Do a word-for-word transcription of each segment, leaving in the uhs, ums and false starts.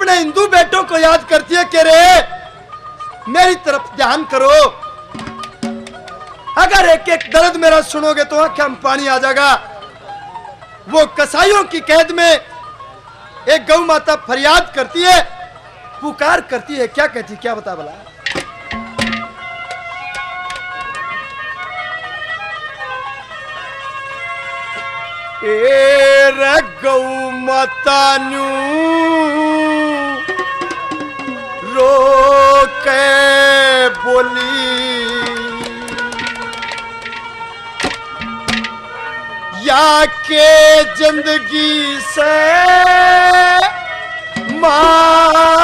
अपने हिंदू बेटों को याद करती है कि रे मेरी तरफ ध्यान करो। अगर एक एक दर्द मेरा सुनोगे तो आंखों में पानी आ जाएगा। वो कसाईयों की कैद में एक गौ माता फरियाद करती है, पुकार करती है। क्या कहती, क्या बता भला? ए रे गौ माता न्यू रो के बोली, या के जिंदगी से मारी,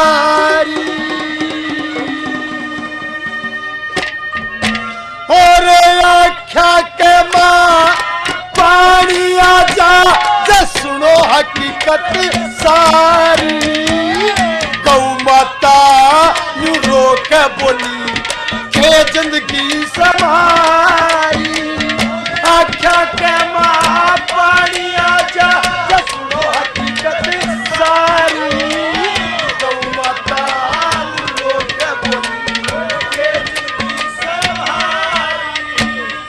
और आख्या के मां पानी आ जा, जे सुनो हकीकत सारी। गौ माता न्यू रो के बोली के जिंदगी से मारी, आख्या के मां पानी आ जा, जे सुनो हकीकत सारी। गौ माता न्यू रो के बोली के जिंदगी से मारी।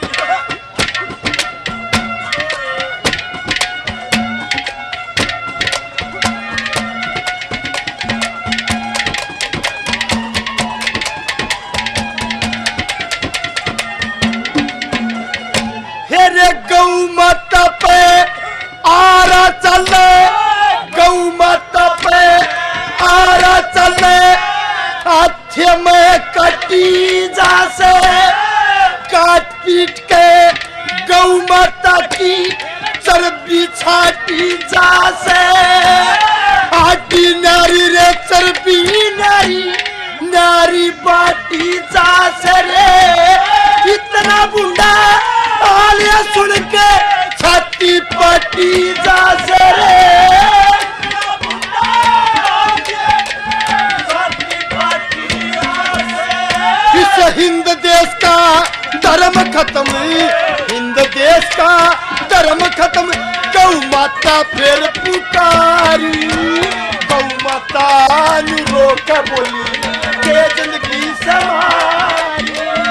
गौ माता पे आरा चले, गौ माता पे आरा चले, हाथी में कटी जा से काट पीट के गौ माता की चर्बी छाटी जा से। हाटी नारी रे चर्बी नारी, नारी बाटी जा से रे। इतना बुंडा आलिया सुन के छाती पटी जा से रे। इस हिंद देश का धर्म खत्म, हिंद देश का धर्म खत्म। गौ माता फिर पुकारी, गौ माता न्यू रो के बोली के जिंदगी समारी।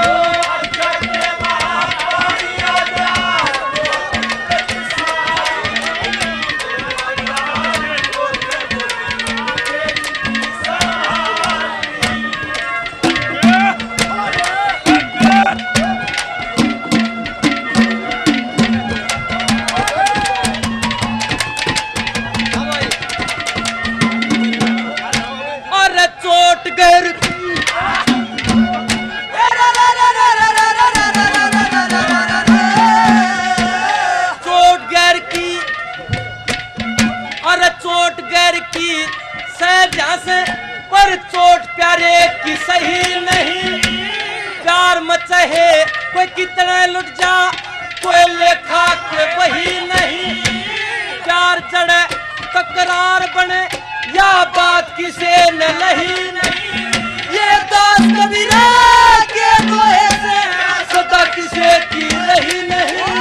पर चोट प्यारे की सही नहीं। प्यार मचाहे कोई कितना लुट जा, कोई लेखा कोई वही नहीं। प्यार चढ़े तकरार बने, या बात किसे न लही नहीं। ये दास कबीरा के दोहे से सदा किसे की रही नहीं।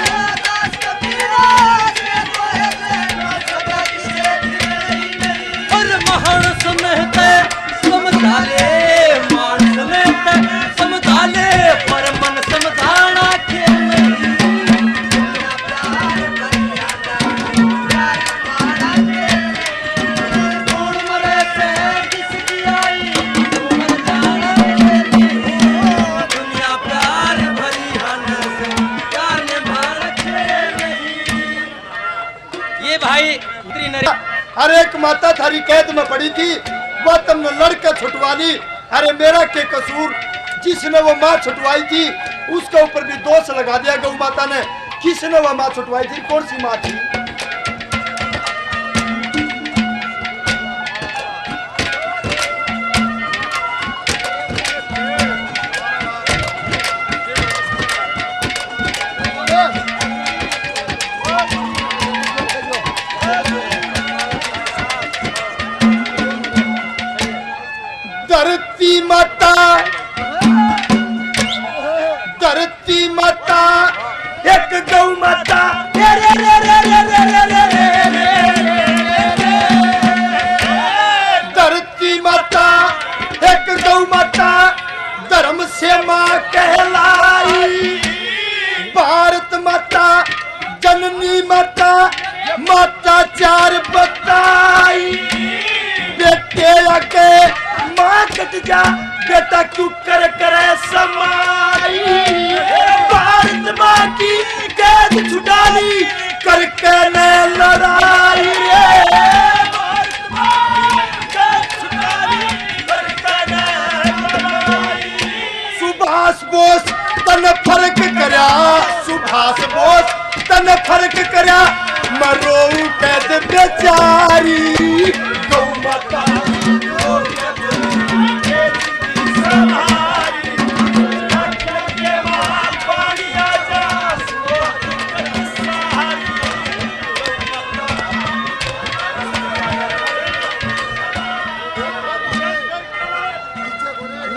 समझाले मान समेत समझाले, पर मन समझाना के नहीं। कौन मरे से किसकी आई, मर जाना के नहीं। दुनिया प्यार भरी हन से प्यार ने मार के नहीं। ये भाई अरे एक माता थारी कैद में पड़ी थी, वो तुमने लड़के छुटवा ली। अरे मेरा क्या कसूर, जिसने वो माँ छुटवाई थी उसके ऊपर भी दोष लगा दिया गौ माता ने। किसने वो माँ छुटवाई थी, कौन सी माँ थी? धरती माता, धरती माता, एक गौ माता, रे रे रे रे रे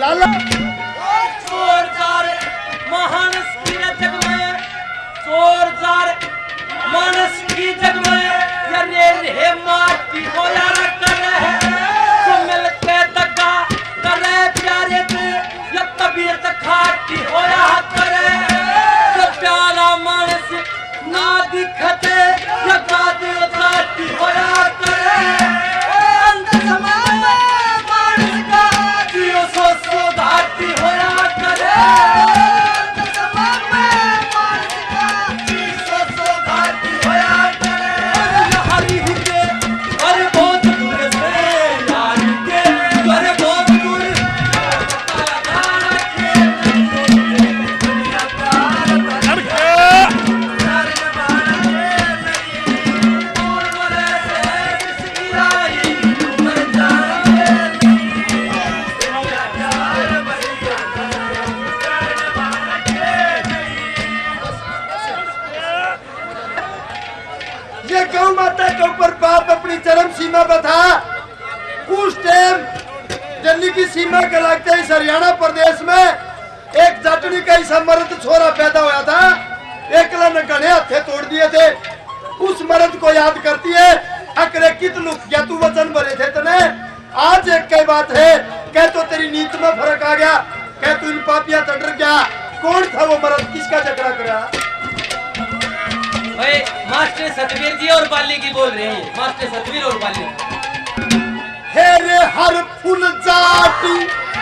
लाला चोर जार मानस की जग में चोर जार मानस की जग में या रे रे माटी होया करे तो मिलके दगा करे प्यारे दे या तबीयत खाटी होया करे तो प्यारा मानस ना दिखते या गादी उतारती होया करे अंत समय में मानस का जियो सो सो घाटी होया करे अंत समय में मानस का जियो सो सो घाटी होया करे हरी के अरे बहुत दूर से यार के अरे बहुत दूर ये गौ माता के ऊपर बाप अपनी चरम सीमा पर था। उस टाइम दिल्ली की सीमा के लगते इस हरियाणा प्रदेश में एक जाटनी का ऐसा मर्द छोरा पैदा हुआ था। एकला ने गणे हथे तोड़ दिए थे। उस मर्द को याद करती है अकरे कित लुक गया तू वचन भरे थे तने। आज एक कई बात है कह तो तेरी नीत में फर्क आ गया, कह तू इन पापिया से डर गया। कौन था वो मर्द, किसका झगड़ा करा? भाई मास्टर सतवीर जी और बाली की बोल रही है। मास्टर सतवीर और बाली हेरे हर फुल जाटी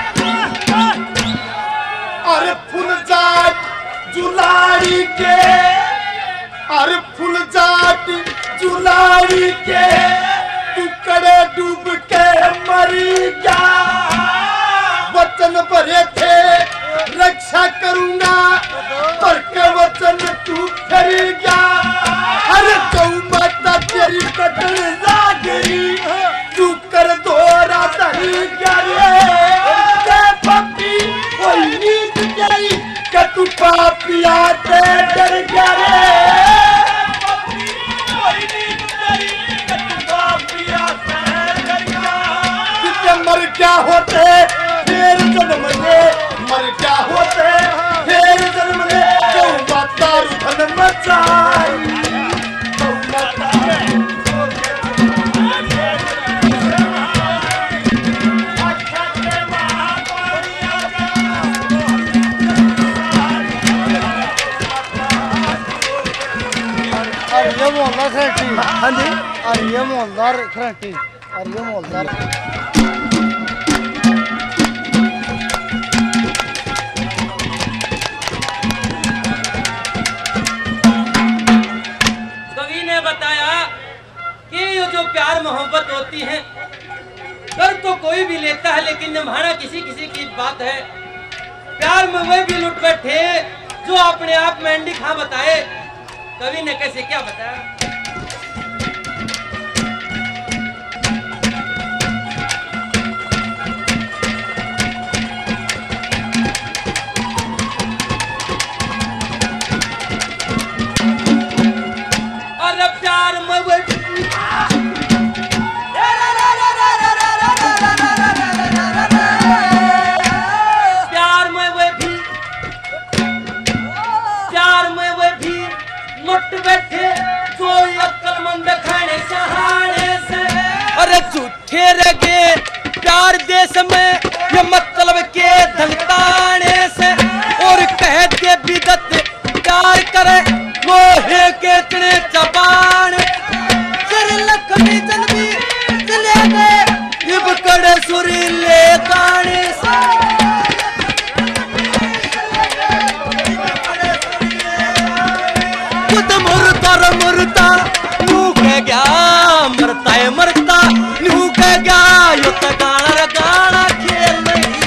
अरे फुल जाट जुलाड़ी के अरे फुल जाट जुलाड़ी के तू कड़े डूब के मरी गया। वचन भरे थे रक्षा करूंगा पर के वचन तू कर गया। अरे गौ माता तेरी कटन लागरी तू कर दोरा दही गया रे पपी कोई नींद गई कि तू पापिया ते डर गया रे पपी कोई नींद गई कि तू पापिया ते डर गया। कितने मर क्या होते फिर जन्म ले मर क्या होते फिर जन्म ले गौ माता रुधन मचाई गौ माता ये मोहल्ला खरटी हाँ जी और ये मोहल्ला खरटी और ये मोहल्ला कवि ने बताया कि ये जो प्यार मोहब्बत होती है कर तो कोई भी लेता है लेकिन निभाना किसी किसी की बात है। प्यार में वही भी लुट बैठे जो अपने आप में अंडी खा बताए। कवि ने कैसे क्या बताया? और प्यार में वही प्यार में वही भी प्यार में वही भी लुट बैठे जो अक्लमंद खाने सहारे से। अरे झूठे रगे प्यार देश में ये मतलब के धनताने से और कह के बिदत प्यार करे लोहे के इतने चबान चर लखनी जन्मी चले गए इब कड़े सुरीले गाने से। खुद मरता र मरता नू कह गया मरता है मरता नू कह गया यो तो गाना रे गाना खेल नहीं।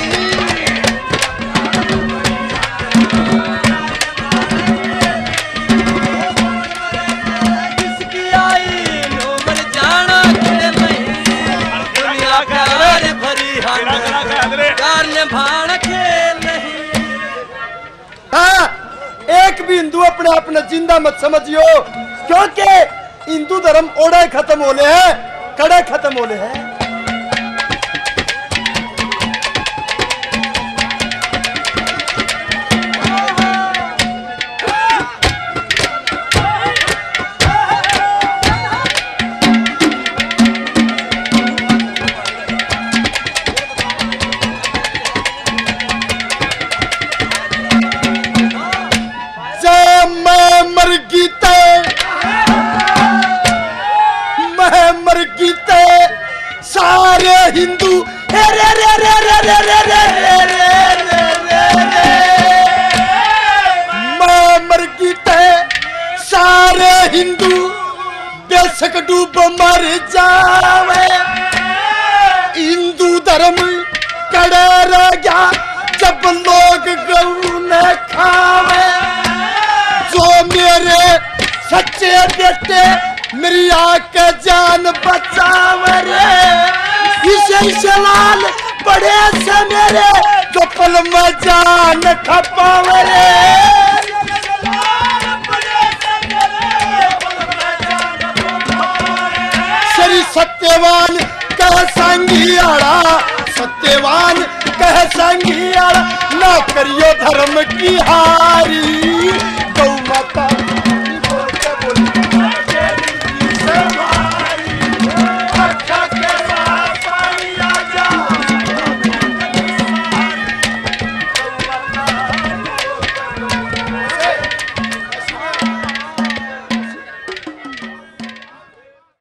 किसकी आई नो मर जाना खेल नहीं। दुनिया प्यार भरी हाथ प्यार ने भाण खेल नहीं। हाँ एक भी हिंदू अपने आप ने जिंदा मत समझियो क्योंकि हिंदू धर्म ओड़े खत्म होले हैं कड़े खत्म होले हैं। हिंदू रे रे रे रे रे रे रे रे रे रे मैं मर की तय सारे हिंदू बेशक डूब मर जावे हिंदू धर्म कड़े रह गया जब लोग गऊ न खावे जो मेरे सच्चे बेटे मेरी आंख जान बचावे रे इसे सलाल बड़े से मेरे जो पल में जान खपावे रे श्री सत्यवान कह संगियाड़ा सत्यवान कह संगियाड़ा ना करियो धर्म की हार